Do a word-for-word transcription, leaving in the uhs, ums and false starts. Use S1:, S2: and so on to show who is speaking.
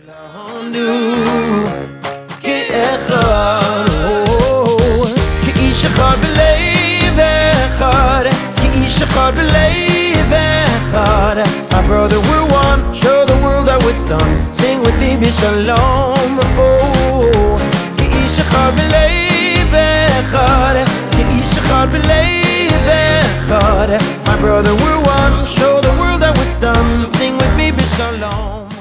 S1: My brother, we're one. Show the world how it's done. Sing with me, Shalom. Oh, Ki'ish echad b'leiv echad, Ki'ish echad b'leiv echad. My brother, we're one. Show the world how it's done. Sing with me, Shalom.